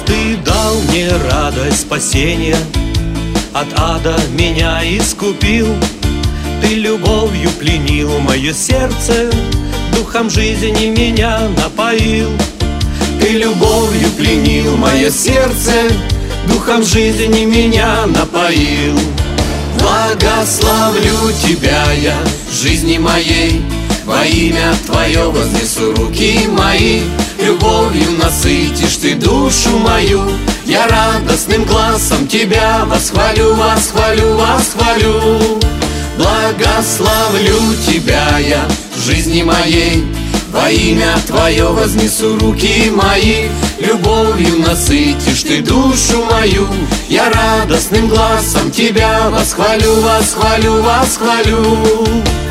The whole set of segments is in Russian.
Ты дал мне радость спасения, от ада меня искупил. Ты любовью пленил мое сердце, духом жизни меня напоил. Ты любовью пленил мое сердце, духом жизни меня напоил. Благословлю Тебя я жизни моей, во имя Твое вознесу руки мои. Любовью насытишь Ты душу мою, я радостным гласом Тебя восхвалю, восхвалю, восхвалю. Благословлю Тебя я жизни моей, во имя Твое вознесу руки мои. Любовью насытишь Ты душу мою, я радостным гласом Тебя восхвалю, восхвалю, восхвалю.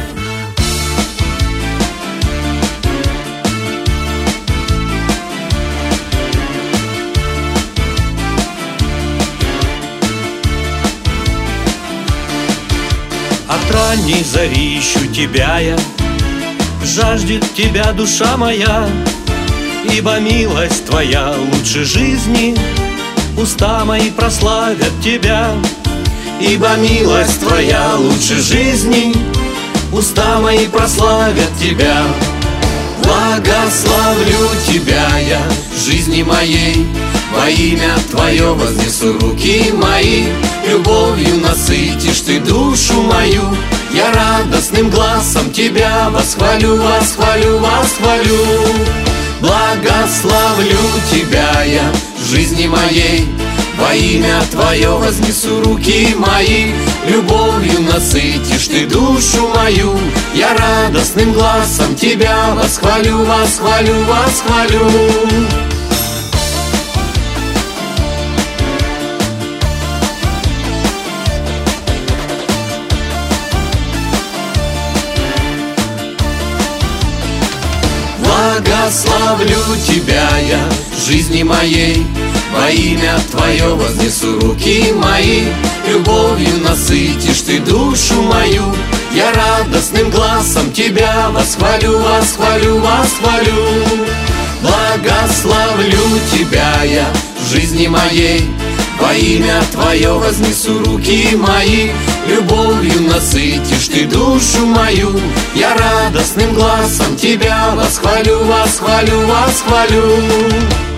От ранней зари ищу Тебя я, жаждет Тебя душа моя. Ибо милость Твоя лучше жизни, уста мои прославят Тебя. Ибо милость Твоя лучше жизни, уста мои прославят Тебя. Благословлю Тебя я жизни моей, во имя Твое вознесу руки мои. Любовью насытишь Ты душу мою, я радостным гласом Тебя восхвалю, восхвалю, восхвалю. Благословлю Тебя я жизни моей, во имя Твое вознесу руки мои. Любовью насытишь Ты душу мою, я радостным гласом Тебя восхвалю, восхвалю, восхвалю. Благословлю Тебя я жизни моей, во имя Твое вознесу руки мои. Любовью насытишь Ты душу мою, я радостным гласом Тебя восхвалю, восхвалю, восхвалю. Благословлю Тебя я жизни моей, во имя Твое вознесу руки мои. Любовью насытишь Ты душу мою, я радостным гласом Тебя восхвалю, восхвалю, восхвалю.